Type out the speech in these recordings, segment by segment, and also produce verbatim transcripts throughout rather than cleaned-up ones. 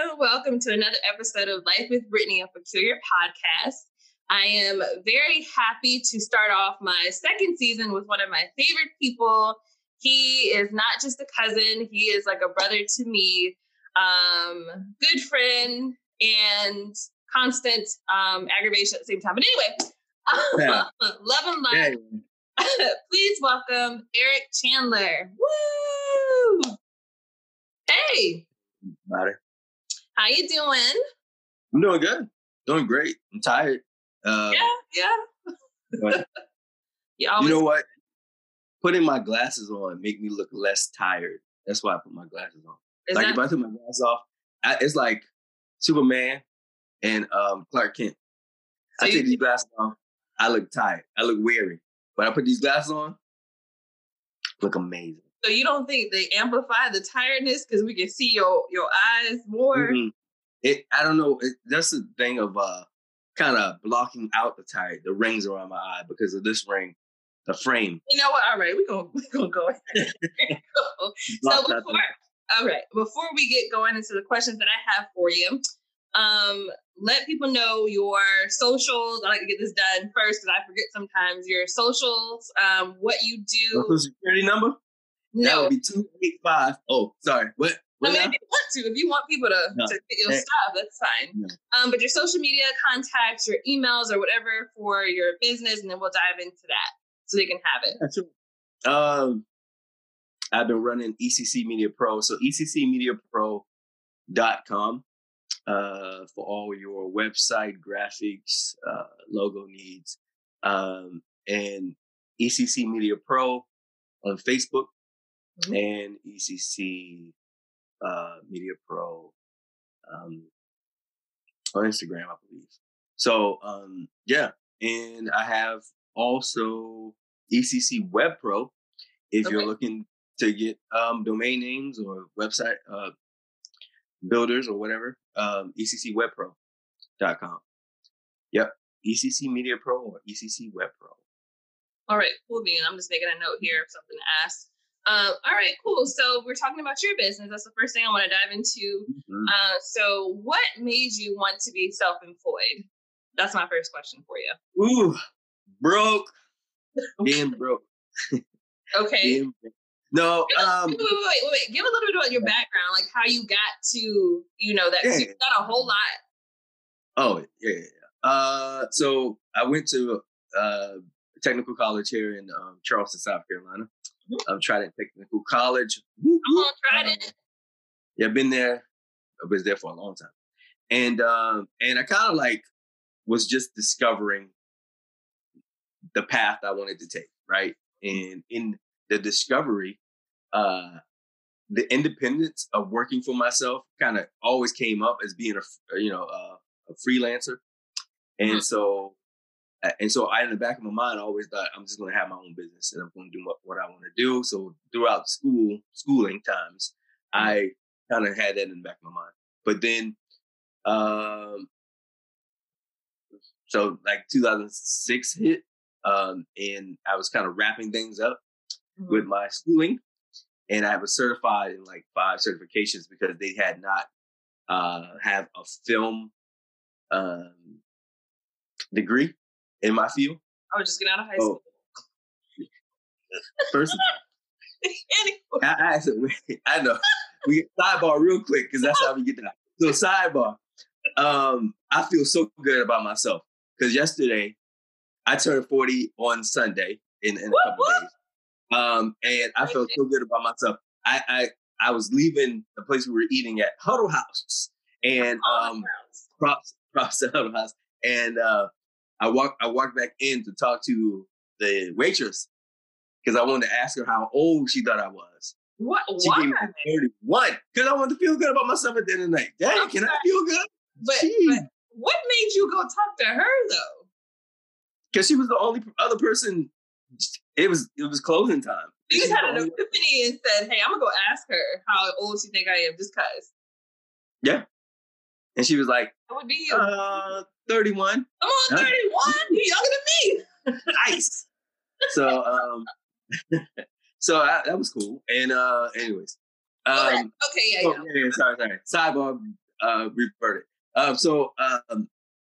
Welcome to another episode of Life with Brittany, a Peculiar Podcast. I am very happy to start off my second season with one of my favorite people. He is not just a cousin, he is like a brother to me, um, good friend, and constant um, aggravation at the same time. But anyway, yeah. Love and life. Yeah. Please welcome Eric Chandler. Woo! Hey. Matter. How you doing? I'm doing good. Doing great. I'm tired. Um, yeah, yeah. But you, always- you know what? Putting my glasses on make me look less tired. That's why I put my glasses on. Is like that- if I took my glasses off, I, it's like Superman and um, Clark Kent. So I take these glasses off, I look tired. I look weary. But I put these glasses on, look amazing. So you don't think they amplify the tiredness because we can see your, your eyes more? Mm-hmm. It, I don't know. It, that's the thing of uh, kind of blocking out the tired, the rings around my eye because of this ring, the frame. You know what? All right, we're going we gonna go ahead. So before, all right, before we get going into the questions that I have for you, um, let people know your socials. I like to get this done first because I forget sometimes your socials, um, what you do. Social security number? No. That would be two eight five. Oh, sorry. What? what I mean, if you want to, if you want people to, no. to get your hey. stuff, that's fine. No. Um, but your social media contacts, your emails, or whatever for your business, and then we'll dive into that so they can have it. That's true. Um, I've been running E C C Media Pro, so E C C media pro dot com uh, for all your website graphics, uh, logo needs, um, and E C C Media Pro on Facebook. Mm-hmm. And E C C uh, Media Pro um, on Instagram, I believe. So, um, yeah. And I have also E C C Web Pro if okay. you're looking to get um, domain names or website uh, builders or whatever, um, E C C web pro dot com. Yep. E C C Media Pro or E C C Web Pro. All right, cool, bean. I'm just making a note here of something to ask. Um, all right, cool. So we're talking about your business. That's the first thing I want to dive into. Mm-hmm. Uh, so what made you want to be self-employed? That's my first question for you. Ooh, broke. Being broke. Okay. Being broke. No, give um. Wait, wait, wait, wait, wait. Give a little bit about your background, like how you got to, you know, that. Yeah. You got a whole lot. Oh, yeah, yeah, yeah. Uh, so I went to uh, technical college here in um, Charleston, South Carolina. Um, Trident Technical College. Come on, Trident. Um, yeah, I've been there. I was there for a long time. And um, and I kind of like was just discovering the path I wanted to take, right? And in the discovery, uh, the independence of working for myself kind of always came up as being a, you know, uh, a freelancer. And mm-hmm. so And so I, in the back of my mind, I always thought I'm just going to have my own business and I'm going to do what, what I want to do. So throughout school, schooling times, mm-hmm. I kind of had that in the back of my mind. But then, um, so like two thousand six hit, um, and I was kind of wrapping things up mm-hmm. with my schooling. And I was certified in like five certifications because they had not uh, have a film um, degree in my field. I was just getting out of high school. Oh. First of all, I, I, said, I know. We get sidebar real quick because that's how we get that. So sidebar. Um, I feel so good about myself because yesterday I turned forty on Sunday in, in a couple days. Um, and I felt so good about myself. I, I I was leaving the place we were eating at, Huddle House, and um, props props to Huddle House, and uh, I walked I walked back in to talk to the waitress because I wanted to ask her how old she thought I was. What? She Why? gave me thirty-one because I wanted to feel good about myself at the end of the night. Dang, I'm can sorry. I feel good? But, but what made you go talk to her though? Because she was the only other person. It was it was closing time. You just had an epiphany and said, "Hey, I'm gonna go ask her how old she think I am, just cause." Yeah, and she was like, "What would be you?" Uh, thirty-one. Come on, thirty-one. You're younger than me. Nice. So, um, so I, that was cool. And uh, anyways, um, okay, okay, yeah, oh, yeah. yeah, yeah. Sorry, sorry. Sidebar. uh, reverted. Um, so, um,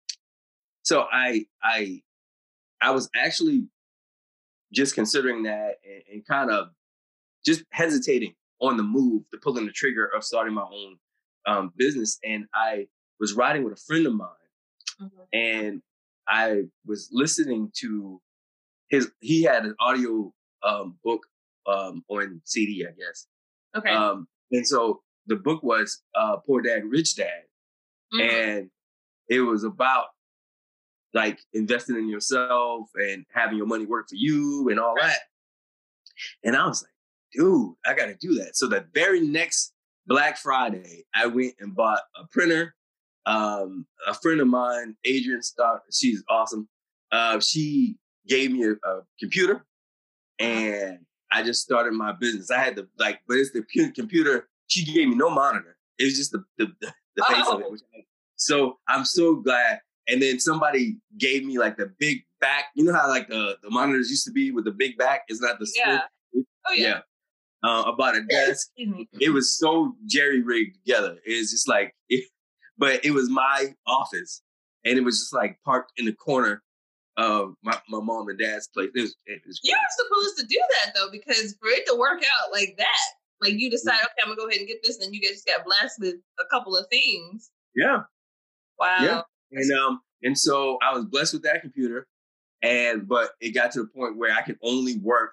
so I, I, I was actually just considering that and, and kind of just hesitating on the move to pulling the trigger of starting my own um, business. And I was riding with a friend of mine, mm-hmm. and I was listening to his. He had an audio um, book um, on C D, I guess. Okay. Um, and so the book was uh, Poor Dad, Rich Dad, mm-hmm. and it was about like investing in yourself and having your money work for you and all that. And I was like, dude, I got to do that. So the very next Black Friday, I went and bought a printer. Um, a friend of mine, Adrian Stock, she's awesome. Uh, she gave me a, a computer, and I just started my business. I had the like, but it's the pu- computer. She gave me no monitor. It was just the the, the, the face oh. of it. Which I, so I'm so glad. And then somebody gave me like the big back. You know how like the, the monitors used to be with the big back? It's not the yeah. split. Oh yeah. yeah. Uh, about a desk. It was so jerry rigged together. It's just like, it, but it was my office, and it was just like parked in the corner of my, my mom and dad's place. It was, it was You're supposed to do that though, because for it to work out like that, like you decide, okay, I'm gonna go ahead and get this, and you just got blessed with a couple of things. Yeah. Wow. Yeah. And um, and so I was blessed with that computer, and but it got to the point where I could only work,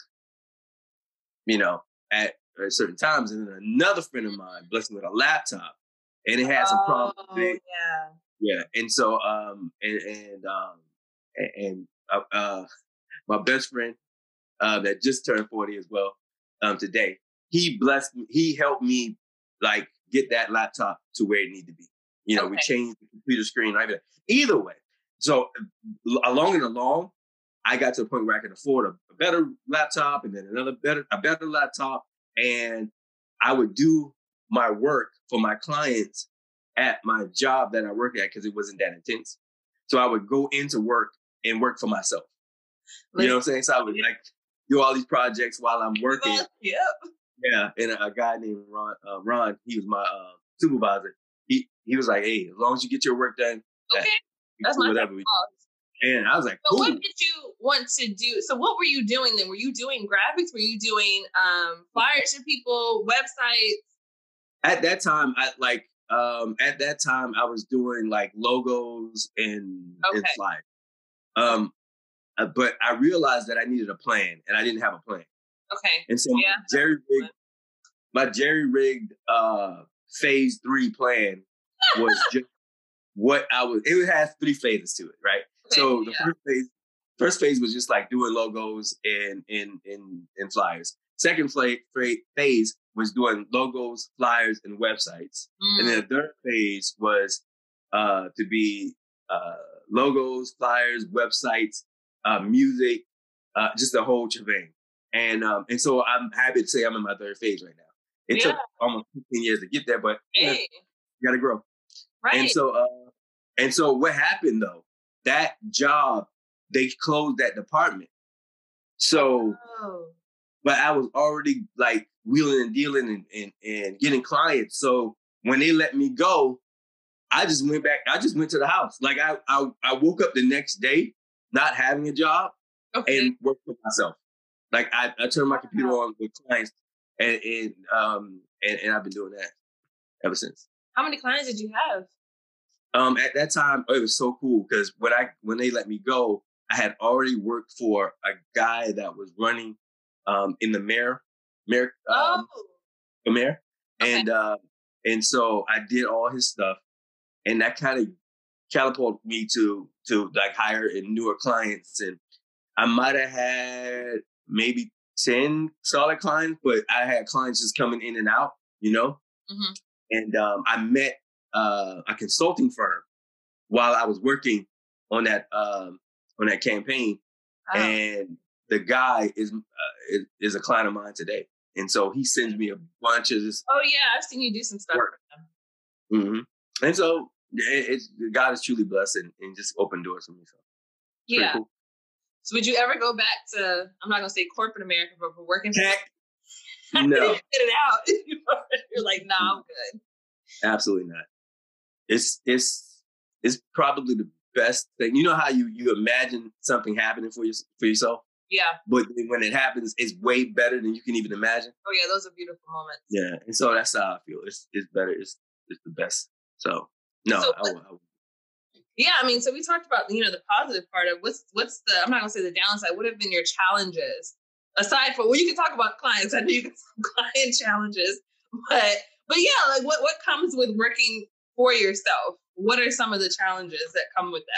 you know, at, at certain times. And then another friend of mine blessed me with a laptop, and it had some problems. Oh, yeah. Yeah. And so um, and and um, and, and uh, uh, my best friend uh, that just turned forty as well um today, he blessed me. He helped me like get that laptop to where it needed to be. You know, okay. We changed the computer screen. Right? Either way. So along and along, I got to a point where I could afford a, a better laptop, and then another better, a better laptop. And I would do my work for my clients at my job that I work at because it wasn't that intense. So I would go into work and work for myself. Like, you know what I'm saying? So I would like do all these projects while I'm working. Yep. Yeah. And a, a guy named Ron, uh, Ron, he was my uh, supervisor. He he was like, hey, as long as you get your work done, okay, that's my whatever. We and I was like, cool. So cool. what did you want to do? So what were you doing then? Were you doing graphics? Were you doing um, flyers for people, websites? At that time, I like um, at that time I was doing like logos and, okay. and flyers. Um, uh, but I realized that I needed a plan, and I didn't have a plan. Okay. And so yeah. my jerry rigged, my jerry rigged uh, phase three plan was just what I was. It has three phases to it, right? Okay, so the yeah. first phase, first phase was just like doing logos and and and, and flyers. Second phase was doing logos, flyers, and websites. Mm. And then the third phase was uh, to be uh, logos, flyers, websites, uh, music, uh, just the whole shebang. And um, and so I'm happy to say I'm in my third phase right now. It yeah. took almost fifteen years to get there, but hey. you, know, you got to grow. Right. And so, uh, and so, what happened though? That job, they closed that department. So, oh. but I was already like wheeling and dealing and, and and getting clients. So when they let me go, I just went back. I just went to the house. Like I, I, I woke up the next day not having a job okay. and worked for myself. Like I, I turned my computer on with clients, and and um and, and I've been doing that ever since. How many clients did you have? Um, at that time, it was so cool because when I when they let me go, I had already worked for a guy that was running um in the mayor, mayor, um, oh. the mayor, okay. and uh, and so I did all his stuff, and that kind of catapulted me to to like hire in newer clients, and I might have had maybe ten solid clients, but I had clients just coming in and out, you know? Mm-hmm. And um, I met uh, a consulting firm while I was working on that um, on that campaign. Oh. And the guy is, uh, is is a client of mine today. And so he sends me a bunch of this. Oh, yeah. I've seen you do some stuff work. For them. Mm-hmm. And so it, it's, God is truly blessed and, and just opened doors for me. So yeah. Cool. So would you ever go back to, I'm not going to say corporate America, but for working? Heck, no. Get it out. You're like, nah, I'm good. Absolutely not. it's it's it's probably the best thing. You know how you you imagine something happening for you for yourself, Yeah. but then when it happens, it's way better than you can even imagine. Oh yeah, those are beautiful moments. Yeah, and so that's how I feel. It's it's better. It's it's the best. So no, So I, what, I, yeah, I mean, so we talked about, you know, the positive part of what's what's the, I'm not gonna say the downside. What have been your challenges aside from, well, you can talk about clients. I know you can talk client challenges, but but yeah, like what what comes with working for yourself? What are some of the challenges that come with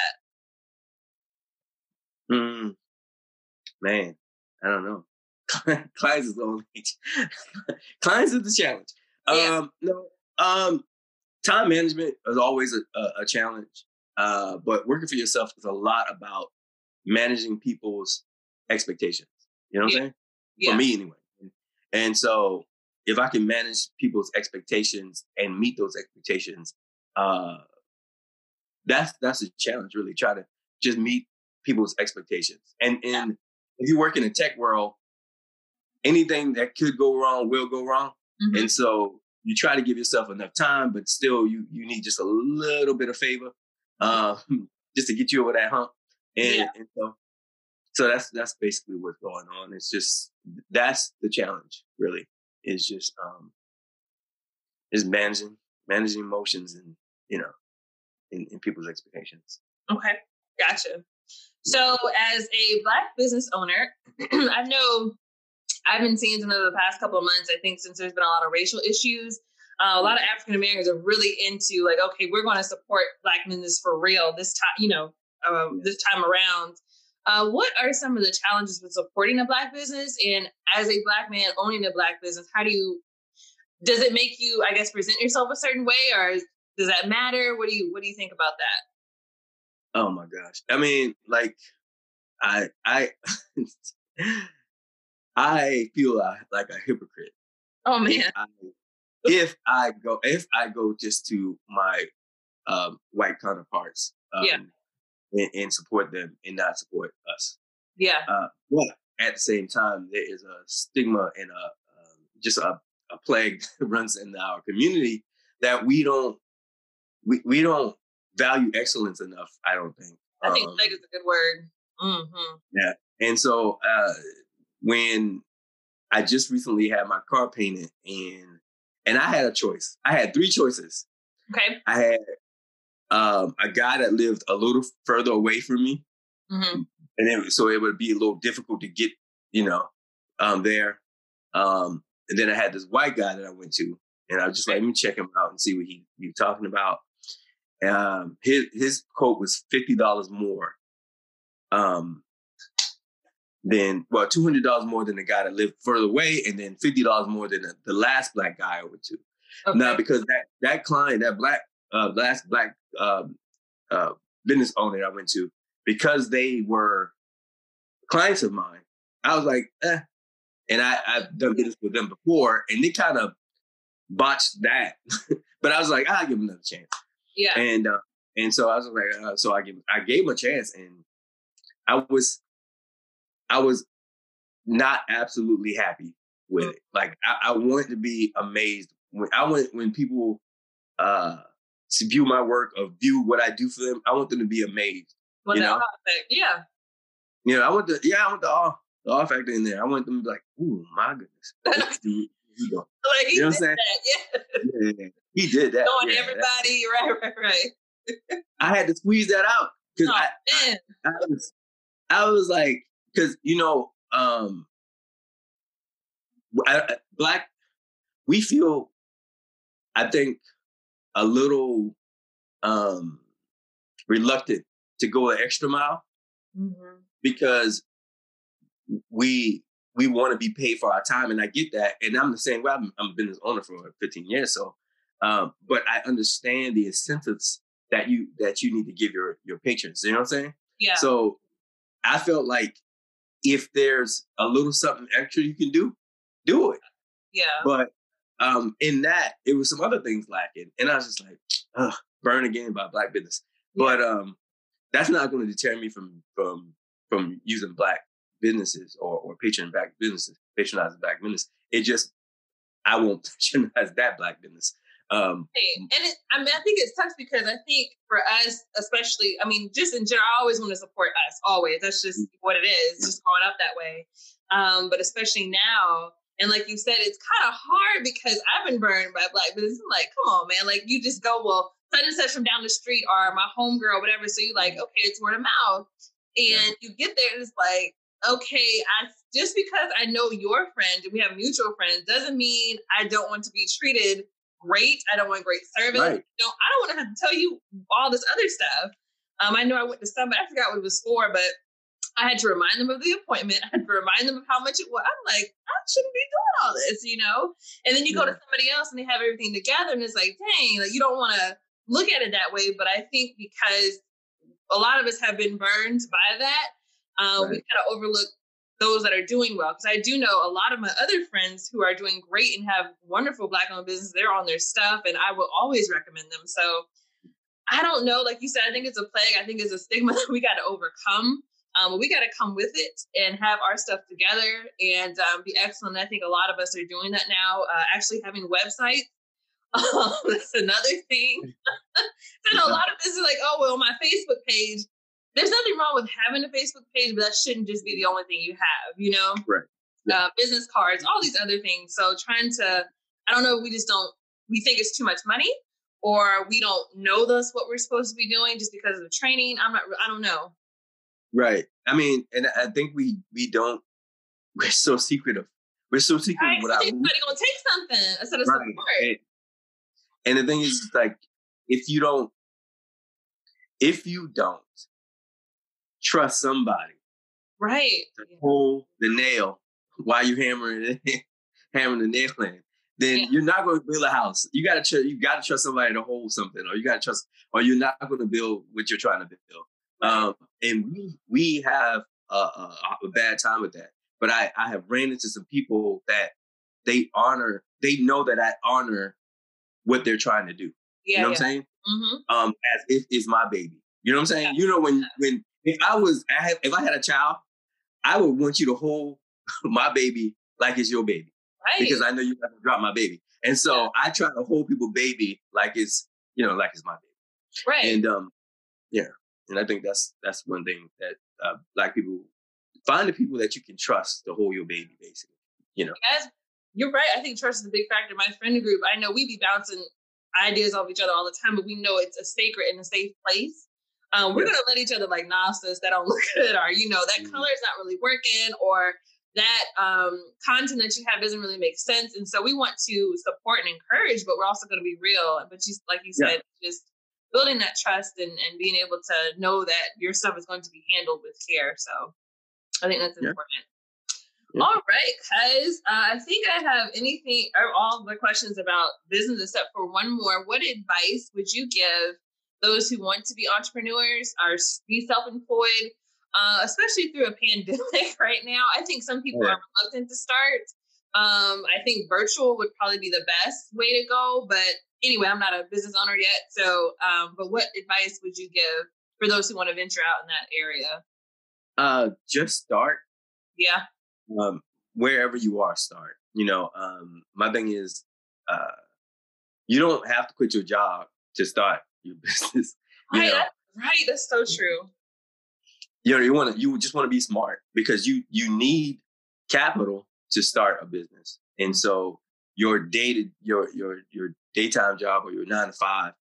that? mm, man, I don't know. Clients is the only clients is the challenge. Yeah. Um, no, um, time management is always a, a, a challenge. Uh, but working for yourself is a lot about managing people's expectations. You know what Yeah. I'm saying? Yeah. For me, anyway. And so, if I can manage people's expectations and meet those expectations, uh, that's that's a challenge. Really, try to just meet people's expectations. And and yeah. If you work in the tech world, anything that could go wrong will go wrong. Mm-hmm. And so you try to give yourself enough time, but still you you need just a little bit of favor, uh, just to get you over that hump. And, yeah. and so so that's that's basically what's going on. It's just that's the challenge, really, is just um is managing managing emotions and you know in, in people's expectations. Okay, gotcha. So as a Black business owner, I know I've been seeing some of the past couple of months, I think since there's been a lot of racial issues, uh, a lot of African Americans are really into like, okay, we're going to support Black business for real this time, you know, uh, this time around. Uh, what are some of the challenges with supporting a Black business? And as a Black man owning a Black business, how do you, does it make you, I guess, present yourself a certain way, or does that matter? What do you, what do you think about that? Oh my gosh. I mean, like, I, I, I feel uh, like a hypocrite. Oh man! If I, if I go, if I go just to my um, white counterparts, um, yeah, and, and support them and not support us, yeah. Uh, but at the same time, there is a stigma and a um, just a, a plague that runs in our community that we don't we, we don't value excellence enough. I don't think. I think um, plague is a good word. Mm-hmm. Yeah, and so uh, when I just recently had my car painted, and and I had a choice. I had three choices. Okay. I had um, a guy that lived a little further away from me, mm-hmm. and then, so it would be a little difficult to get, you know, um, there. Um, and then I had this white guy that I went to, and I was just like, let me check him out and see what he he was talking about. Um, his his quote was fifty dollars more. Um, Then, well, two hundred dollars more than the guy that lived further away, and then fifty dollars more than the, the last Black guy I went to. Okay. Now, because that that client, that black uh, last Black um, uh, business owner that I went to, because they were clients of mine, I was like, eh. And I, I've done business with them before, and they kind of botched that. But I was like, I'll give them another chance. Yeah. And uh, and so I was like, uh, so I give I gave him a chance, and I was. I was not absolutely happy with it. Like I, I wanted to be amazed when I want when people uh view my work or view what I do for them. I want them to be amazed. Well, you know, yeah. You know, I want the yeah, I want the awe, the awe factor in there. I want them to be like, "Ooh, my goodness, what's the, he doing?" Like he you know did what I'm saying? That, yeah. yeah, yeah, he did that. Knowing yeah, everybody, right, right, right. I had to squeeze that out because oh, I, I, I was, I was like, because you know. um Black, we feel, I think, a little um, reluctant to go an extra mile mm-hmm. because we we want to be paid for our time, and I get that. And I'm the same way. I'm, I'm a business owner for fifteen years, so um, but I understand the incentives that you that you need to give your your patrons. You know what I'm saying? Yeah. So I felt like if there's a little something extra you can do, do it. Yeah. But um, in that, it was some other things lacking. And I was just like, ugh, burn again by Black business. Yeah. But um, that's not going to deter me from from from using Black businesses or, or patron Black businesses, patronizing Black business. It just, I won't patronize that Black business. Um, Right. And it, I mean, I think it sucks because I think for us, especially, I mean, just in general, I always want to support us, always. That's just what it is, just growing up that way. Um, but especially now, and like you said, it's kind of hard because I've been burned by Black business. I'm like, come on, man. Like, you just go, well, such and such from down the street or my homegirl, whatever. So you like, okay, it's word of mouth. And yeah. you get there and it's like, okay, I just because I know your friend and we have mutual friends doesn't mean I don't want to be treated great. I don't want great service. Right. I don't, I don't want to have to tell you all this other stuff. Um, I know I went to some, but I forgot what it was for, but I had to remind them of the appointment. I had to remind them of how much it was. I'm like, I shouldn't be doing all this, you know? And then you yeah. go to somebody else and they have everything together and it's like, dang, like you don't want to look at it that way. But I think because a lot of us have been burned by that, um, right. we kind of overlook those that are doing well. Because I do know a lot of my other friends who are doing great and have wonderful Black-owned business. They're on their stuff and I will always recommend them. So I don't know. Like you said, I think it's a plague. I think it's a stigma that we got to overcome. Um, we got to come with it and have our stuff together and um, be excellent. I think a lot of us are doing that now. Uh, actually having websites. Um, that's another thing. I know a lot of this is like, oh, well, my Facebook page. There's nothing wrong with having a Facebook page, but that shouldn't just be the only thing you have, you know? Right. Yeah. Uh, business cards, all these other things. So trying to, I don't know, we just don't, we think it's too much money or we don't know this, what we're supposed to be doing just because of the training. I'm not, I don't know. Right. I mean, and I think we, we don't, we're so secretive. We're so secretive. Right, without somebody gonna take something instead of right. support. And, and the thing is, like, if you don't, if you don't, trust somebody, right? To hold the nail while you're hammering it, hammering the nail in, then yeah. you're not going to build a house. You got to tr- you got to trust somebody to hold something, or you got to trust, or you're not going to build what you're trying to build. Right. Um, and we we have a, a, a bad time with that. But I I have ran into some people that they honor, they know that I honor what they're trying to do. Yeah, you know yeah. what I'm saying? Mm-hmm. Um, as if it's my baby. You know what I'm saying? Yeah. You know when when. If I was, I have, if I had a child, I would want you to hold my baby like it's your baby, right? Because I know you're not gonna drop my baby, and so yeah. I try to hold people baby like it's, you know, like it's my baby, right? And um, yeah, and I think that's that's one thing that uh, Black people find the people that you can trust to hold your baby, basically. You know, As, you're right. I think trust is a big factor. My friend group, I know we be bouncing ideas off each other all the time, but we know it's a sacred and a safe place. Um, we're yeah. going to let each other like, nah, sis, that don't look good. Or, you know, that mm-hmm. color is not really working, or that um, content that you have doesn't really make sense. And so we want to support and encourage, but we're also going to be real. But you, like you said, yeah. just building that trust and, and being able to know that your stuff is going to be handled with care. So I think that's important. Yeah. All right, guys. Uh, I think I have anything, or all the questions about business except for one more. What advice would you give those who want to be entrepreneurs or be self-employed, uh, especially through a pandemic right now? I think some people yeah. are reluctant to start. Um, I think virtual would probably be the best way to go. But anyway, I'm not a business owner yet. So, um, but what advice would you give for those who want to venture out in that area? Uh, just start. Yeah. Um, wherever you are, start. You know, um, my thing is, uh, you don't have to quit your job to start your business. You right, know? that's, right. That's so true. You know, you want to, you just want to be smart because you you need capital to start a business, and mm-hmm. so your day your your your daytime job or your nine to five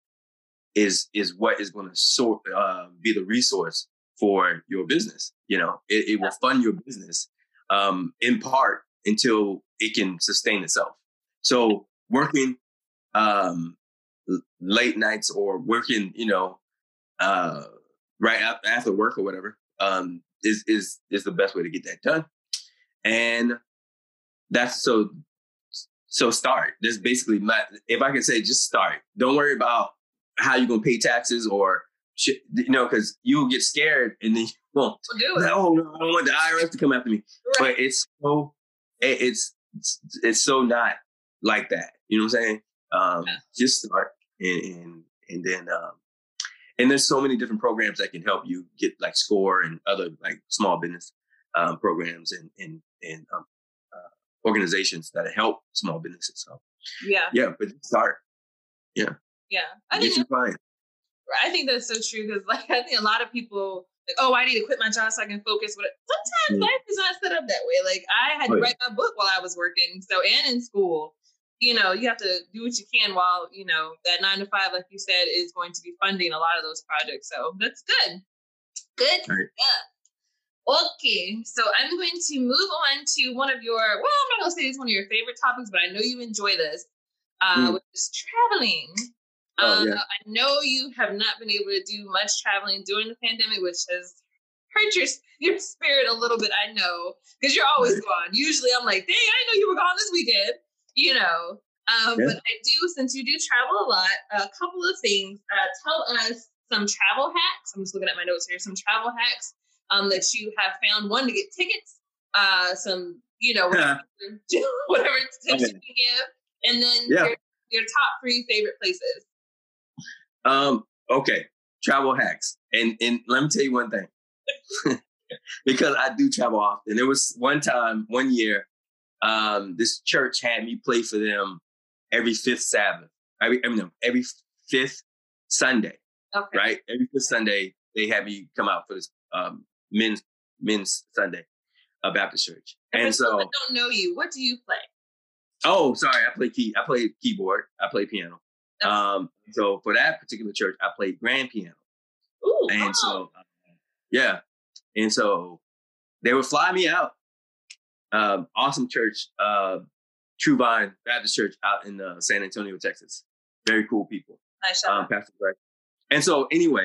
is is what is going to sort uh, be the resource for your business. You know, it, it will fund your business um, in part until it can sustain itself. So working um, late nights or working, you know, uh, right after work or whatever, um, is is is the best way to get that done. And that's so. So start. That's basically my. If I can say, just start. Don't worry about how you're gonna pay taxes or shit, you know, because you'll get scared and then you won't. Do it. Oh no, I don't want the I R S to come after me. Right. But it's so it, it's it's so not like that. You know what I'm saying? Um, yeah. Just start and and and then um, and there's so many different programs that can help you get like SCORE and other like small business um, programs and and and um, uh, organizations that help small businesses. So yeah, yeah, but start. Yeah. Yeah. I Get think your client. I think that's so true because, like, I think a lot of people, like, oh, I need to quit my job so I can focus. But sometimes Mm. life is not set up that way. Like, I had Oh, to yeah. write my book while I was working, so and in school. You know, you have to do what you can while, you know, that nine to five, like you said, is going to be funding a lot of those projects. So that's good. Good Right. stuff. Okay, so I'm going to move on to one of your, well, I'm not going to say it's one of your favorite topics, but I know you enjoy this, uh, Mm. which is traveling. Oh, Uh, yeah. I know you have not been able to do much traveling during the pandemic, which has hurt your your spirit a little bit. I know, because you're always Right. gone. Usually, I'm like, dang, I know you were gone this weekend. You know, um, Yeah. but I do, since you do travel a lot. A couple of things. Uh, tell us some travel hacks. I'm just looking at my notes here. Some travel hacks um, that you have found. One, to get tickets. Uh, some, you know, whatever, whatever tips Okay. you can give, and then Yeah. your your top three favorite places. Um, okay. Travel hacks. And and let me tell you one thing. Because I do travel often. There was one time, one year, um, this church had me play for them every fifth Sabbath. Every, I mean, no, every fifth Sunday. Okay. Right? Every fifth Sunday, they had me come out for this um, men's men's Sunday, uh, Baptist church. And, and for people so, that don't know you, what do you play? oh, sorry, I play key. I play keyboard. I play piano. Okay. Um, so for that particular church, I played grand piano. Ooh, And wow. so, uh, yeah. And so they would fly me out. Um, awesome church, uh, True Vine Baptist Church out in uh, San Antonio, Texas. Very cool people. Nice shout Um, out. Pastor Greg. And so anyway,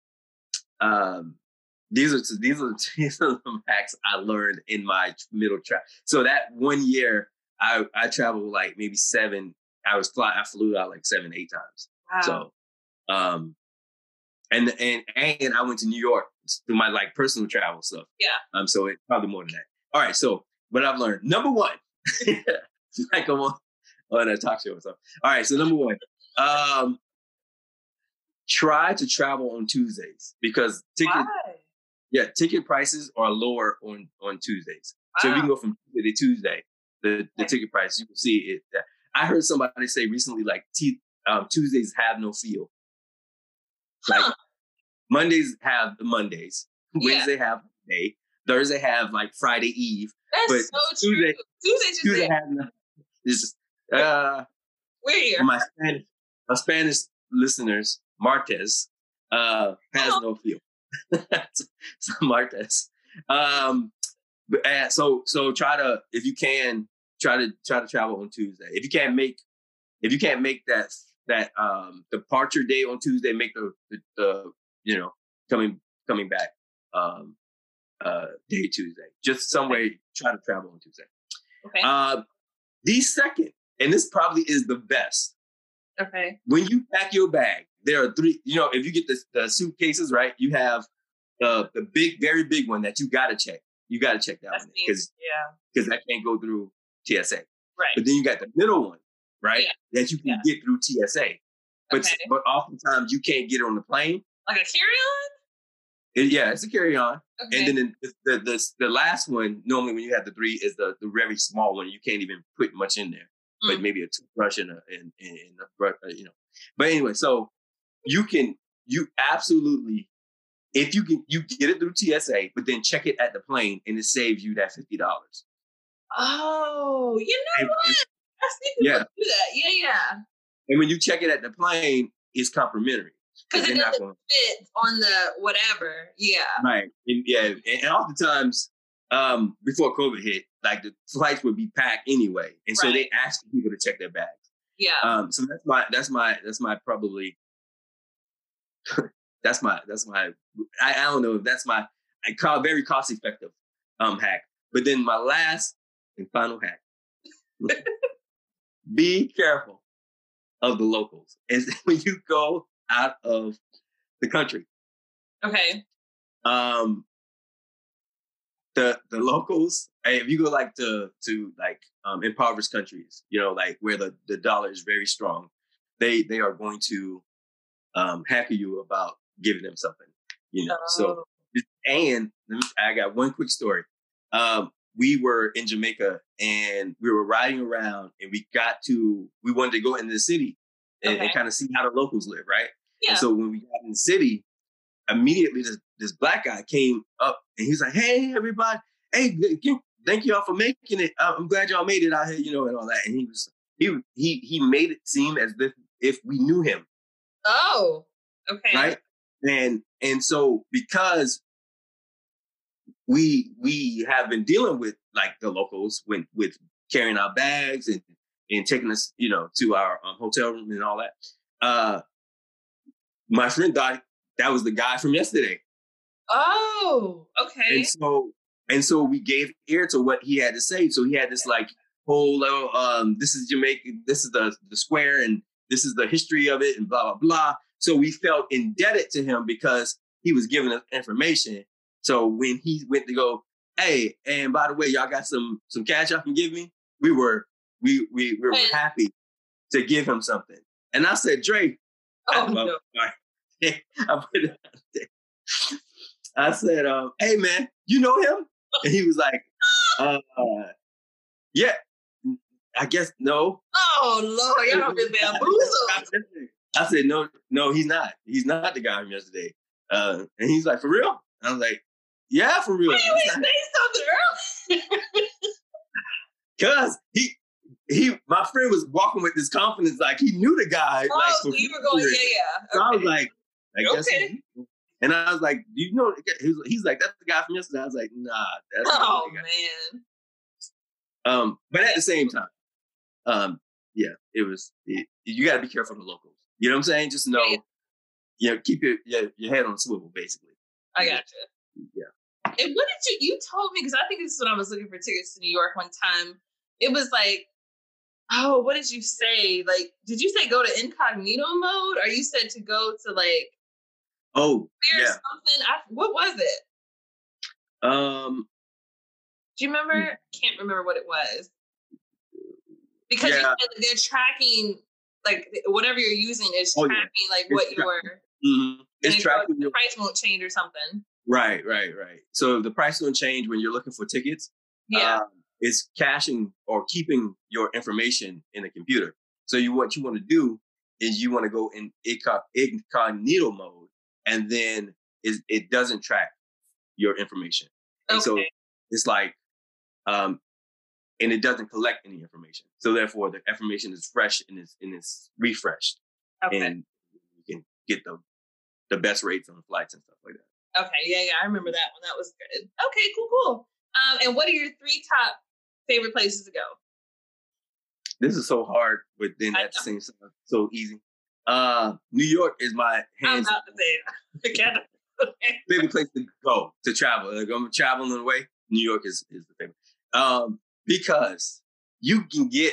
um, these are these are these are the hacks I learned in my middle track. So that one year, I I traveled like maybe seven. I was fly. I flew out like seven, eight times. Wow. So, um, and and and I went to New York to my like personal travel stuff. Yeah. Um. So it probably more than that. All right. So what I've learned. Number one, like I'm on, on a talk show or something. All right. So number one, um, try to travel on Tuesdays because ticket. Why? Yeah, ticket prices are lower on, on Tuesdays. Wow. So if you can go from Tuesday to Tuesday, the, the Okay. ticket price, you will see it. I heard somebody say recently, like t- um, Tuesdays have no feel. Like Huh. Mondays have the Mondays, Yeah. Wednesday have Monday, Thursday have like Friday Eve. That's but so Tuesday, true. Tuesday just Tuesday said, have no. It's just, uh, we're here. my Spanish, my Spanish listeners, Marquez, uh, has Oh. no feel. So Marquez. Um, but uh, so so try to, if you can, try to try to travel on Tuesday. If you can't make if you can't make that that um departure day on Tuesday, make the the, the you know coming coming back um uh day Tuesday. Just some way try to travel on Tuesday. Okay. Uh, the second, and this probably is the best. Okay. When you pack your bag, there are three, you know, if you get the, the suitcases, right, you have the the big, very big one that you got to check. You got to check that That's one me. because Yeah. because that can't go through T S A. Right. But then you got the middle one, right, Yeah. that you can Yeah. get through T S A. But Okay. but oftentimes you can't get it on the plane. Like a carry-on? It, yeah, it's a carry-on. Okay. And then the, the the the last one, normally when you have the three, is the, the very small one. You can't even put much in there, Mm. but maybe a toothbrush and a and, and a brush, uh, you know. But anyway, so you can you absolutely, if you can, you get it through T S A, but then check it at the plane, and it saves you that fifty dollars. Oh, you know And- what? and- I see people Yeah. do that. Yeah, yeah. And when you check it at the plane, it's complimentary Because it they're not doesn't going fit on the whatever. Yeah. right. And, yeah, and, and oftentimes um, before COVID hit, like the flights would be packed anyway, and so Right. they ask people to check their bags. Yeah. Um, so that's my that's my that's my probably that's my that's my I, I don't know if that's my I call very cost effective um hack. But then my last and final hack: be careful of the locals. And when you go out of the country, Okay. um, the the locals. If you go like to to like um, impoverished countries, you know, like where the, the dollar is very strong, they they are going to um, hacker you about giving them something, you know. So, and I got one quick story. Um, we were in Jamaica and we were riding around, and we got to we wanted to go into the city, and, okay. and kind of see how the locals live, right? Yeah. And so when we got in the city, immediately this, this black guy came up and he was like, "Hey, everybody! Hey, thank y'all for making it. I'm glad y'all made it out here, you know, and all that." And he was he he he made it seem as if if we knew him. Oh, okay. Right. And and so because we we have been dealing with like the locals when with carrying our bags and and taking us, you know, to our um, hotel room and all that. Uh, my friend thought that was the guy from yesterday. Oh, okay. And so and so we gave ear to what he had to say. So he had this like whole little, um, this is Jamaica, this is the the square, and this is the history of it, and blah blah blah. So we felt indebted to him because he was giving us information. So when he went to go, "Hey, and by the way, y'all got some some cash y'all can give me?" We were we we, we were happy to give him something. And I said, "Dre," oh, I, no. I, I, put it out there. I said, um, "Hey man, you know him?" And he was like, uh, "Yeah, I guess no." Oh Lord, y'all don't been bamboozled. I said, "No, no, he's not. He's not the guy from yesterday." Uh, and he's like, "For real?" And I was like, "Yeah, for real." Why you ain't say something early? Cause he he my friend was walking with this confidence, like he knew the guy. Oh, like, so you were going, yeah, yeah. So I was like, I guess okay. he, and I was like, "Do you know?" He's, he's like, "That's the guy from yesterday." I was like, "Nah, that's not oh the guy." man. Um, but at the same time, um, yeah, it was. It, you got to be careful of the locals. You know what I'm saying? Just know, yeah, you know, keep your, your your head on a swivel, basically. I got you. Yeah. And what did you? You told me, because I think this is when I was looking for tickets to New York one time. It was like, oh, what did you say? Like, did you say go to incognito mode, or you said to go to like? Oh, yeah. Something. I, what was it? Um. Do you remember? Hmm. Can't remember what it was. Because yeah. you said they're tracking, like whatever you're using is tracking, oh, yeah. like it's what tra- you're. Mm-hmm. It's tracking. The price won't change or something. Right, right, right. So the price won't change when you're looking for tickets. Yeah. Um, it's caching or keeping your information in the computer. So you what you want to do is you want to go in incognito mode, and then it, it doesn't track your information. And okay. So it's like, um, and it doesn't collect any information. So therefore, the information is fresh and it's and it's refreshed, okay. and you can get the the best rates on flights and stuff like that. Okay, yeah, yeah, I remember that one. That was good. Okay, cool, cool. Um, and what are your three top favorite places to go? This is so hard, but then at the same time, so easy. Uh, New York is my hands. I'm about to say it. favorite place to go to travel. Like I'm traveling on the way. New York is is the favorite. Um, because you can get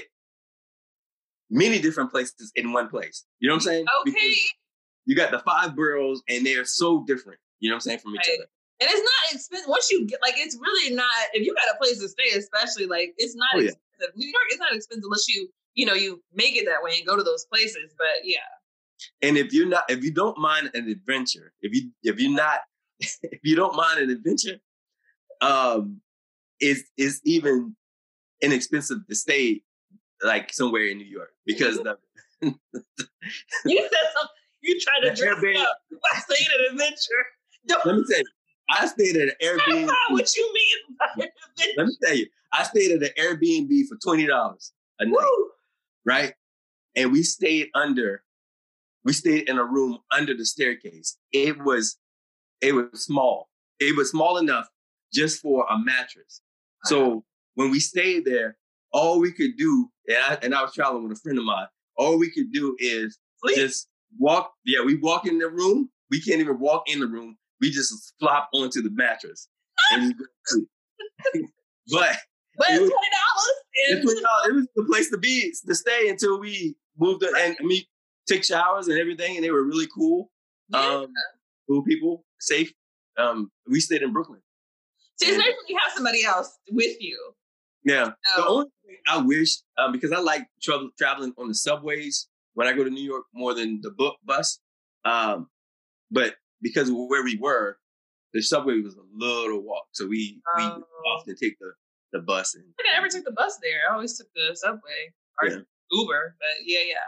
many different places in one place. You know what I'm saying? Okay. Because you got the five boroughs, and they're so different. You know what I'm saying, from each right. other. And it's not expensive. Once you get, like, it's really not, if you got a place to stay, especially, like, it's not oh, expensive. Yeah. New York is not expensive unless you, you know, you make it that way and go to those places. But yeah. And if you're not, if you don't mind an adventure, if you, if you're not, if you don't mind an adventure, um, it's, it's even inexpensive to stay like somewhere in New York because the. You said something. You tried to dress Airbnb. Up by saying an adventure. Don't. Let me tell you, I stayed at an Airbnb. What you mean by an adventure? Let me tell you, I stayed at an Airbnb for twenty dollars a night, Woo. Right? And we stayed under, we stayed in a room under the staircase. It was, it was small. It was small enough just for a mattress. Wow. So when we stayed there, all we could do, and I, and I was traveling with a friend of mine, all we could do is Please. just walk. Yeah, we walk in the room. We can't even walk in the room. We just flop onto the mattress. And we go to sleep. But, but it was, twenty dollars. twenty dollars. It was the place to be, to stay until we moved to, and we took showers and everything, and they were really cool. Yeah. Um, cool people, safe. Um, we stayed in Brooklyn. So it's nice when you have somebody else with you. Yeah. So. The only thing I wish, um, because I like tra- traveling on the subways when I go to New York more than the bu- bus. Um, but because of where we were, the subway was a little walk. So we, um, we often take the, the bus. And, I think I never took the bus there. I always took the subway or yeah. Uber, but yeah, yeah.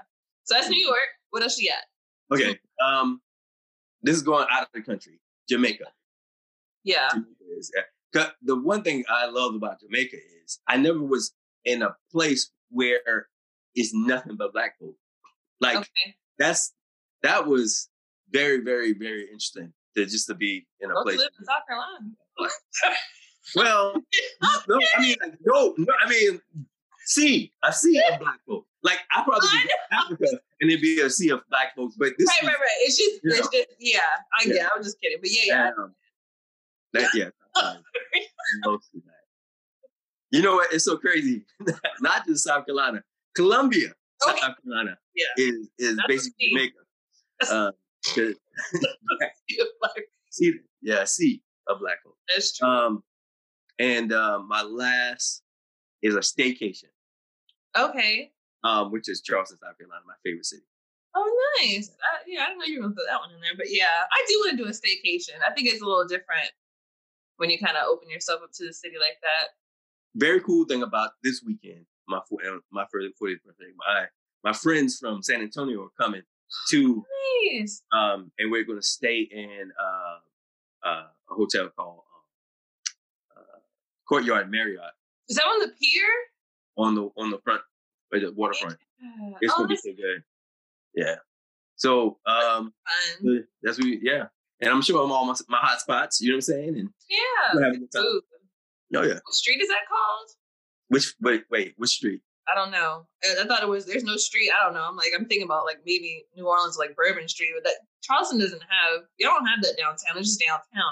So that's New York. What else you got? Okay. Um, this is going out of the country. Jamaica. Yeah. Jamaica is, the one thing I love about Jamaica is I never was in a place where it's nothing but Black folk. Like okay. that's that was very, very, very interesting to just to be in a Go place. To live in South Carolina. Well, no, I mean, like, no, no, I mean, see, a sea of Black folks. Like I probably could go to Africa and it'd be a sea of Black folks, but this right, is, right, right. It's just, you know, it's just, yeah. I yeah. yeah, I was just kidding, but yeah, yeah. And, um, that, yeah, most of that. You know what? It's so crazy. Not just South Carolina, Colombia, okay. South Carolina, yeah. is is That's basically Jamaica. Uh, see, yeah, sea of Black folks. That's true. Um, and um, my last is a staycation. Okay. Um, which is Charleston, South Carolina, my favorite city. Oh, nice. I, yeah, I didn't know you were going to put that one in there. But yeah, I do want to do a staycation. I think it's a little different when you kind of open yourself up to the city like that. Very cool thing about this weekend, my my fortieth birthday, my my friends from San Antonio are coming to, nice. um, and we're going to stay in uh, uh, a hotel called um, uh, Courtyard Marriott. Is that on the pier? On the on the front, or the waterfront. Yeah. It's oh, gonna be so good. Yeah. So um, fun. that's what. We, yeah, and I'm sure I'm all my, my hot spots. You know what I'm saying? And yeah. having a good time. Ooh. Oh yeah. What street is that called? Which wait wait which street? I don't know. I thought it was. There's no street. I don't know. I'm like I'm thinking about like maybe New Orleans, like Bourbon Street, but that Charleston doesn't have. Y'all don't have that downtown. It's just downtown,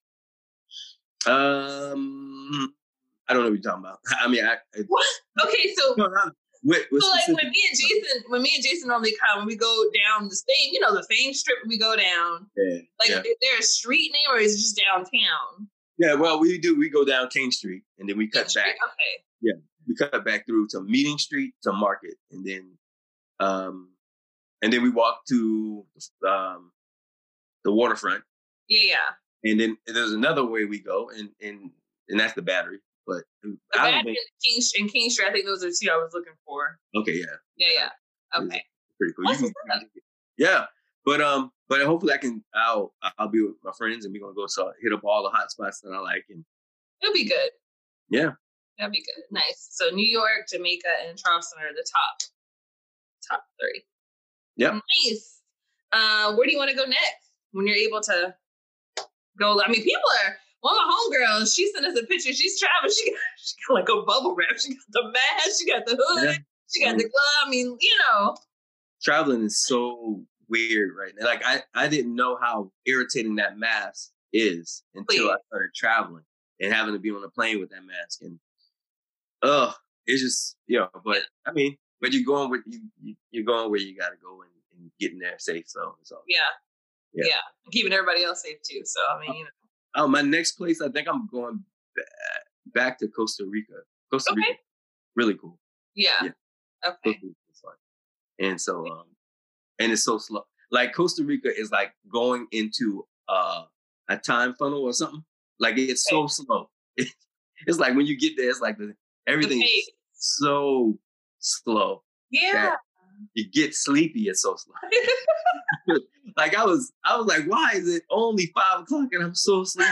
right? Um. I don't know what you're talking about. I mean, I, I what? Okay, so no, no, what, so like when me and Jason, when me and Jason normally come, when we go down the Fame, you know, the Fame Strip, we go down. Yeah. Like, yeah. is there a street name or is it just downtown? Yeah, well, we do. We go down King Street and then we cut King back. Street? Okay. Yeah, we cut back through to Meeting Street to Market, and then, um, and then we walk to um, the waterfront. Yeah, yeah. And then there's another way we go, and and and that's the Battery. But the Battery and King, and King Street, I think those are two I was looking for. Okay, yeah. Yeah, yeah. Okay. Pretty cool. You can, yeah, but um, but hopefully I can. I'll I'll be with my friends and we're gonna go so hit up all the hot spots that I like, and it'll be good. Yeah, that'd be good. Nice. So New York, Jamaica, and Charleston are the top top three. Yeah. Nice. Uh, where do you want to go next when you're able to go? I mean, people are. One of my homegirls, she sent us a picture. She's traveling. She got, she got like a bubble wrap. She got the mask. She got the hood. Yeah. She got the glove. I mean, you know. Traveling is so weird right now. Like, I, I didn't know how irritating that mask is until Please. I started traveling and having to be on a plane with that mask. And, ugh, it's just, you know, but, I mean, but you're going with, you, you, you're going where you got to go and, and getting there safe. So, it's all yeah. yeah. Yeah. And keeping everybody else safe, too. So, I mean, you know. Oh, my next place, I think I'm going back to Costa Rica. Costa okay. Rica, really cool. Yeah. yeah. Okay. Fun. And so, um, and it's so slow. Like Costa Rica is like going into uh, a time funnel or something. Like it's okay. so slow. It's like when you get there, it's like the everything the is so slow. Yeah. You get sleepy. It's so slow. Like I was, I was like, why is it only five o'clock and I'm so sleepy?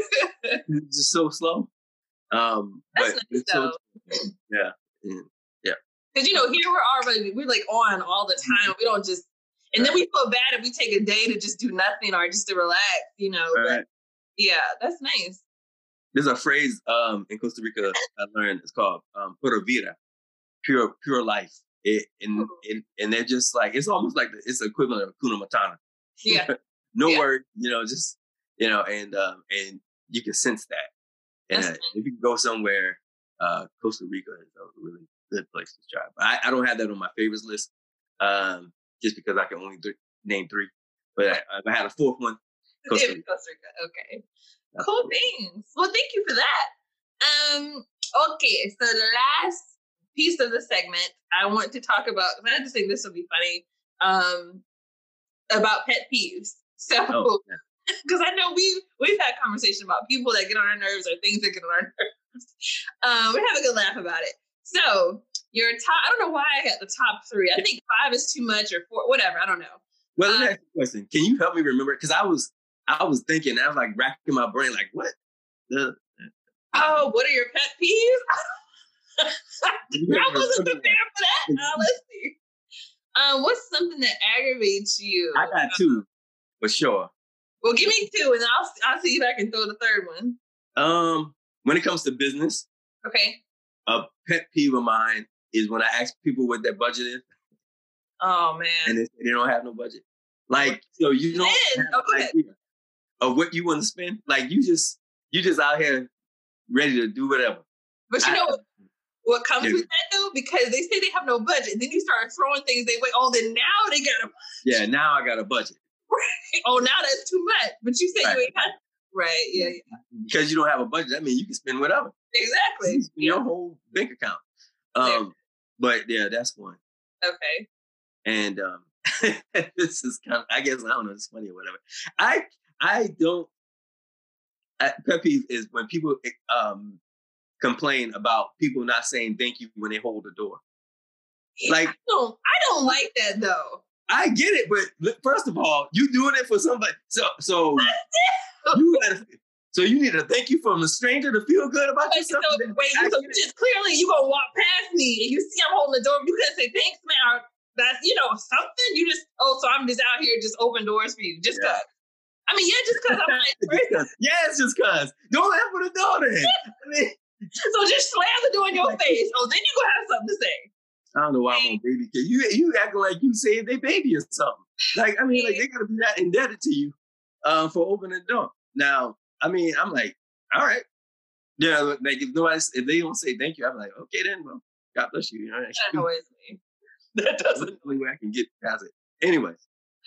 It's just so slow. Um, That's but nice, it's so, yeah, yeah. Because you know, here we're already we're like on all the time. We don't just, and right. then we feel bad if we take a day to just do nothing or just to relax. You know, right. but yeah, that's nice. There's a phrase um, in Costa Rica I learned. It's called um, "pura vida," pure pure life. It, and, and and they're just like, it's almost like the, it's the equivalent of Hakuna Matata. Yeah. no yeah. word, you know, just, you know, and um, and you can sense that. And uh, if you can go somewhere, uh, Costa Rica is a really good place to try. I, I don't have that on my favorites list, um, just because I can only th- name three. But I, if I had a fourth one, Costa Rica. Costa Rica. Okay. That's cool things. Well, thank you for that. Um. Okay, so the last piece of the segment I want to talk about, because I just think this will be funny, um, about pet peeves. So, because oh, yeah. I know we we've had conversation about people that get on our nerves or things that get on our nerves. Um, we're having a good laugh about it. So, Your top, I don't know why I got the top three. I think five is too much or four, whatever. I don't know. Well, let me um, ask you a question. Can you help me remember? Because I was, I was thinking, I was like racking my brain, like, what? The, oh, what are your pet peeves? I wasn't prepared for that. Uh, let's see. Um, what's something that aggravates you? I got two, for sure. Well, give me two, and I'll I'll see if I can throw the third one. Um, when it comes to business, okay, a pet peeve of mine is when I ask people what their budget is. Oh man! And they say they don't have no budget. Like, so you don't have okay. an idea of what you want to spend. Like, you just you just out here ready to do whatever. But you I, know what, what comes yeah. with that though? Because they say they have no budget. Then you start throwing things they wait. Oh, then now they got a budget. Yeah, now I got a budget. Right. Oh, now that's too much. But you said right. you ain't got right. Yeah, yeah. Because you don't have a budget, that means you can spend whatever. Exactly. You spend yeah. your whole bank account. Um, yeah. But yeah, that's one. Okay. And um, this is kind of, I guess, I don't know, it's funny or whatever. I I don't, I, pet peeve is when people um, complain about people not saying thank you when they hold the door. Yeah, like, I don't, I don't like that though. I get it, but first of all, you doing it for somebody. So, so you gotta, so you need a thank you from a stranger to feel good about wait, yourself. So, wait, so just clearly you gonna walk past me and you see I'm holding the door. You couldn't say thanks, man. Or that's you know something. You just oh, so I'm just out here just open doors for you, just yeah. cause. I mean, yeah, just cause I'm like, cause. Yeah, it's just cause. Don't answer the door then. I mean, so just slam the door in your face. Oh, then you gonna have something to say. I don't know why I'm on baby kid. You you acting like you saved their baby or something. Like, I mean, like they gotta be that indebted to you uh, for opening the door. Now, I mean, I'm like, all right. Yeah, like if nobody, if they don't say thank you, I'm like, okay then, well, God bless you. You know, that annoys me. That doesn't the only way I can get past it. Anyways.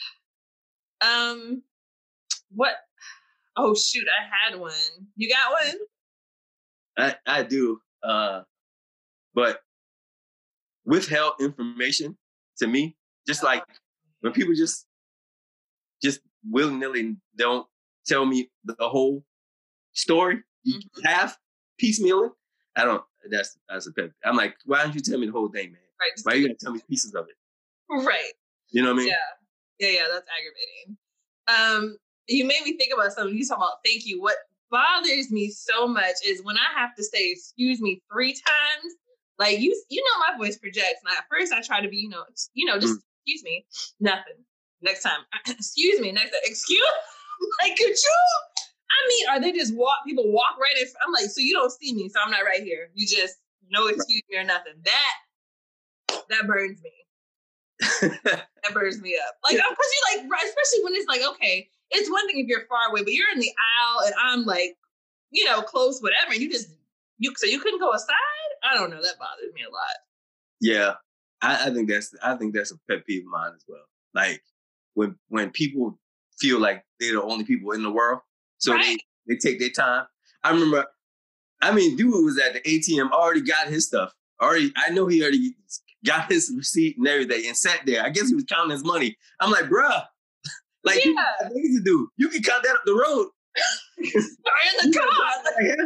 Um what oh shoot, I had one. You got one? I, I do. Uh but withheld information to me, just like when people just just willy-nilly don't tell me the whole story, mm-hmm. half piecemealing. I don't. That's that's a pet. I'm like, why don't you tell me the whole thing, man? Right. Why you gotta tell me pieces of it? Right. You know what I mean? Yeah. Yeah, yeah. That's aggravating. Um, you made me think about something. You talk about thank you. What bothers me so much is when I have to say excuse me three times. Like you, you know, my voice projects. And at first, I try to be, you know, you know, just mm. excuse me, nothing. Next time, excuse me. Next time, excuse. Like, could you? I mean, are they just walk? People walk right in. I'm like, so you don't see me, so I'm not right here. You just no excuse me or nothing. That that burns me. That burns me up. Like, because you like, especially when it's like, okay, it's one thing if you're far away, but you're in the aisle and I'm like, you know, close, whatever. And you just you so you couldn't go aside. I don't know. That bothers me a lot. Yeah, I, I think that's I think that's a pet peeve of mine as well. Like when when people feel like they're the only people in the world, so right. they they take their time. I remember, I mean, dude was at the A T M, already got his stuff. Already, I know he already got his receipt and everything, and sat there. I guess he was counting his money. I'm like, bruh, like yeah. you got things to do. You can count that up the road. Or in the car.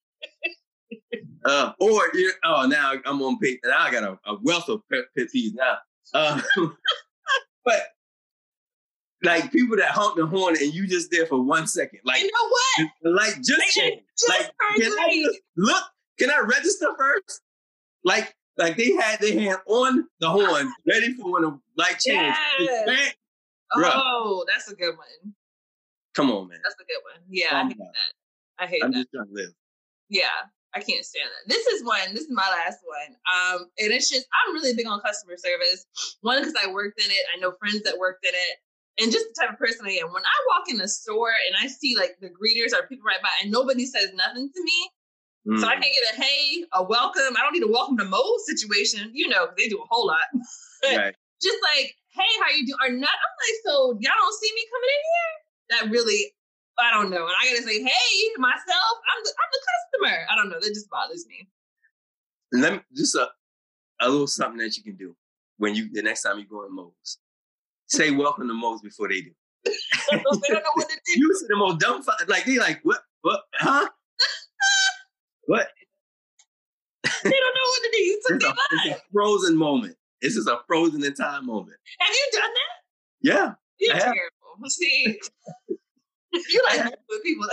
Uh, or you're, oh, now I'm on pay. Now I got a, a wealth of pet, pet peeves now. Uh, but like people that honk the horn and you just there for one second, like you know what? The light just changed. Like can I just look? Can I register first? Like like they had their hand on the horn, ready for when the light changed. Yes. Oh, that's a good one. Come on, man. That's a good one. Yeah, I hate that. I hate I'm that. just trying to live. Yeah. I can't stand that. This is one. This is my last one. Um, and it's just I'm really big on customer service. One, because I worked in it. I know friends that worked in it, and just the type of person I am. When I walk in a store and I see like the greeters or people right by, and nobody says nothing to me, mm. so I can get a hey, a welcome. I don't need a welcome to Mo's situation, you know, because they do a whole lot. Right. Just like, hey, how you doing? Or not. I'm like, so y'all don't see me coming in here? That really. I don't know. And I gotta say, hey, myself, I'm the, I'm the customer. I don't know. That just bothers me. Let me just a, a little something that you can do when you the next time you go in Mo's. Say welcome to Mo's before they do. They don't know what to do. You see the most dumb, like they like what, what, huh? What? They don't know what to do. You took It's me a, by. it's a frozen moment. It's just a frozen in time moment. Have you done that? Yeah. You're I have. terrible. See, you like messing with people.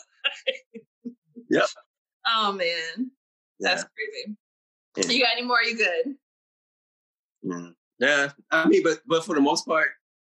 Yep. Oh man, that's Yeah. crazy. Yeah. You got any more? Are you good? Yeah. Yeah. I mean, but but for the most part,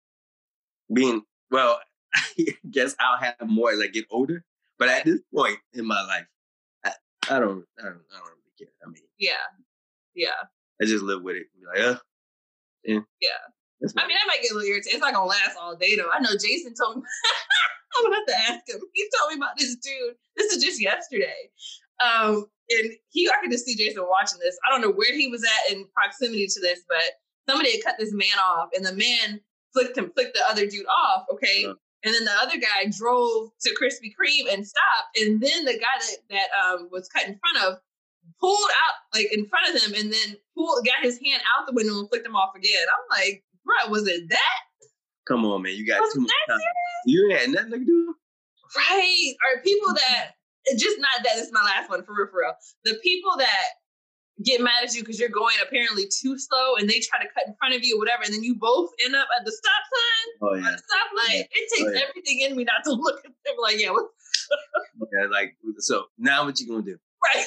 being well, I guess I'll have more as I get older. But at this point in my life, I, I don't, I don't, I don't really care. I mean, Yeah, yeah, I just live with it. Be like, uh, yeah, yeah. that's I mean, I might get a little irritated. It's not gonna last all day though. I know Jason told me. I'm gonna have to ask him. He told me about this dude. This is just yesterday. Um, and he, I could just see Jason watching this. I don't know where he was at in proximity to this, but somebody had cut this man off, and the man flicked him, flicked the other dude off. Okay, uh-huh. And then the other guy drove to Krispy Kreme and stopped, and then the guy that that um was cut in front of pulled out like in front of him, and then pulled got his hand out the window and flicked him off again. I'm like, bro, was it that? Come on, man, you got was too much time. You had nothing to do. Right. Or people that, just not that, this is my last one, for real, for real. The people that get mad at you because you're going apparently too slow and they try to cut in front of you or whatever, and then you both end up at the stop sign oh, or yeah. the stoplight. Yeah. It takes oh, yeah. everything in me not to look at them like, yeah, what? Yeah, like, so now what you going to do? Right.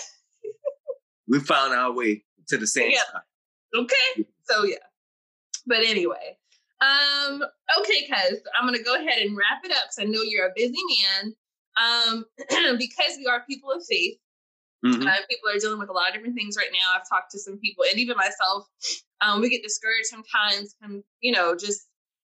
We found our way to the same yeah. spot. Okay. So, yeah. But anyway. Um, okay, cuz I'm going to go ahead and wrap it up because I know you're a busy man. Um, because we are people of faith, mm-hmm. uh, people are dealing with a lot of different things right now. I've talked to some people, and even myself, um, we get discouraged sometimes, and, you know, just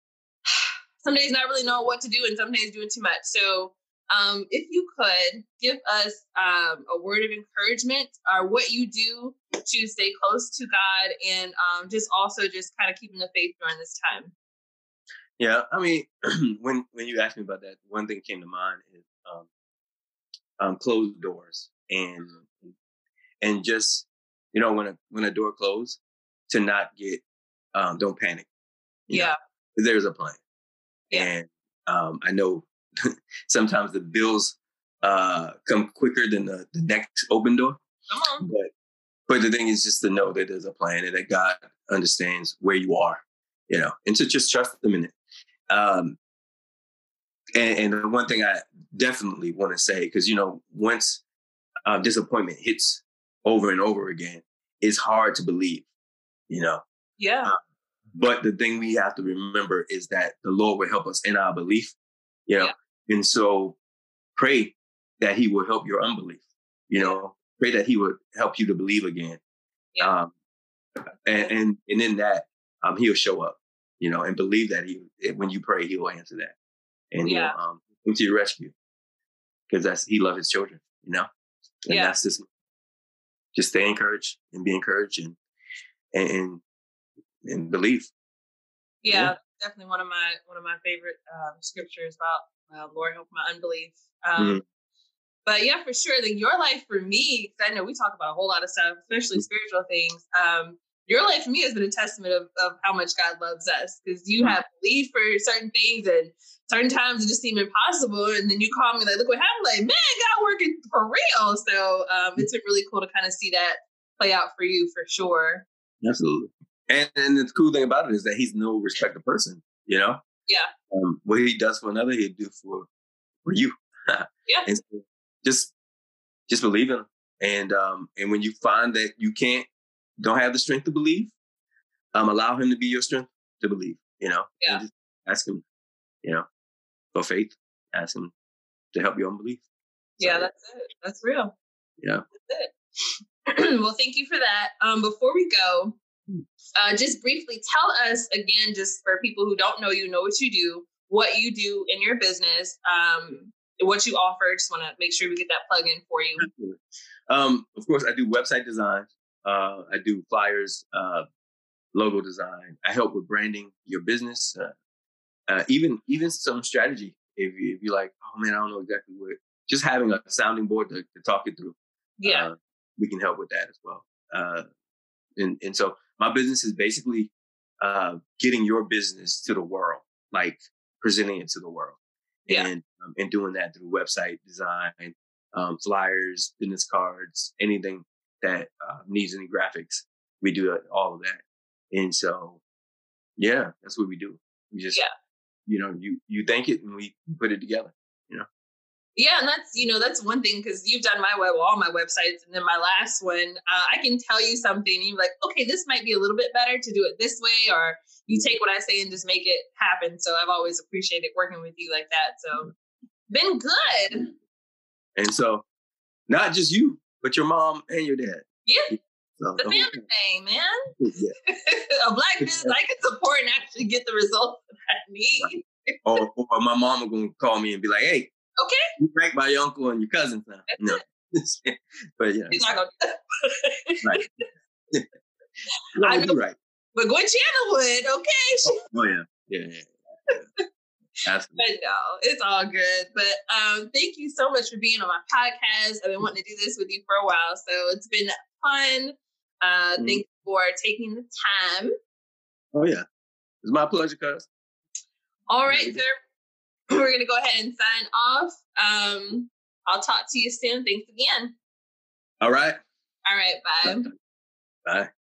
some days not really knowing what to do and some days doing too much. So um, if you could give us um, a word of encouragement or what you do to stay close to God and um, just also just kind of keeping the faith during this time. Yeah, I mean, when when you asked me about that, one thing came to mind is um, um, closed doors, and and just, you know, when a when a door closed, to not get um, don't panic. Yeah, know, there's a plan, yeah. and um, I know sometimes the bills uh, come quicker than the, the next open door. Come on, but but the thing is just to know that there's a plan and that God understands where you are, you know, and to just trust Him in it. Um, and, and the one thing I definitely want to say, because, you know, once uh, disappointment hits over and over again, it's hard to believe, you know. Yeah. Uh, but the thing we have to remember is that the Lord will help us in our belief, you know. Yeah. And so pray that He will help your unbelief, you yeah. know. Pray that He would help you to believe again. Yeah. Um, and, and, and in that, um, He'll show up. You know, and believe that he, when you pray, He will answer that, and yeah. He'll um, come to your rescue, because that's He loves His children, you know, and yeah. that's just just stay encouraged and be encouraged and and and believe. Yeah, yeah, definitely one of my one of my favorite um, scriptures about uh, Lord help my unbelief. Um, mm-hmm. But yeah, for sure, like your life for me, because I know we talk about a whole lot of stuff, especially mm-hmm. spiritual things. Um, Your life for me has been a testament of, of how much God loves us, because you have believed for certain things and certain times it just seemed impossible. And then you call me like, look what happened. Like, man, God working for real. So um, it's been really cool to kind of see that play out for you for sure. Absolutely. And, and the cool thing about it is that He's no respecter person, you know? Yeah. Um, what He does for another, He'll do for, for you. Yeah. And so just, just believe in Him. And, um, and when you find that you can't, don't have the strength to believe, um, allow Him to be your strength to believe, you know, yeah. and just ask Him, you know, for faith, ask Him to help your unbelief. So, yeah, that's it. That's real. Yeah. That's it. Well, thank you for that. Um, before we go, uh, just briefly tell us again, just for people who don't know you, know what you do, what you do in your business, um, what you offer. Just want to make sure we get that plug in for you. Um, of course, I do website design. Uh, I do flyers, uh, logo design. I help with branding your business, uh, uh, even even some strategy. If, you, if you're like, oh man, I don't know exactly what, just having a sounding board to, to talk it through. Yeah, uh, we can help with that as well. Uh, and and so my business is basically uh, getting your business to the world, like presenting it to the world, yeah. and um, and doing that through website design, um, flyers, business cards, anything that uh, needs any graphics, we do all of that. And so, yeah, that's what we do. We just, yeah. you know, you you think it and we put it together, you know. Yeah, and that's, you know, that's one thing, because you've done my web, all my websites, and then my last one, uh, I can tell you something, and you're like, okay, this might be a little bit better to do it this way, or you take what I say and just make it happen. So I've always appreciated working with you like that. So been good. And so not just you, but your mom and your dad. Yeah. So the the family whole- thing, man. Yeah. A black business I can support and actually get the results that I need. or, or my mama gonna call me and be like, "Hey, Okay. you ranked by your uncle and your cousin now." No, but yeah, He's not gonna do that. right. I No, know, you're right. but Gwen Chandler would, okay? She- Oh yeah, yeah, yeah. yeah. Absolutely. But no, it's all good. But um, thank you so much for being on my podcast. I've been wanting to do this with you for a while, so it's been fun. Uh, Mhm. Thanks for taking the time. Oh yeah, it's my pleasure, cuz. All right, sir. We're gonna go ahead and sign off. Um, I'll talk to you soon. Thanks again. All right. All right, bye. Bye.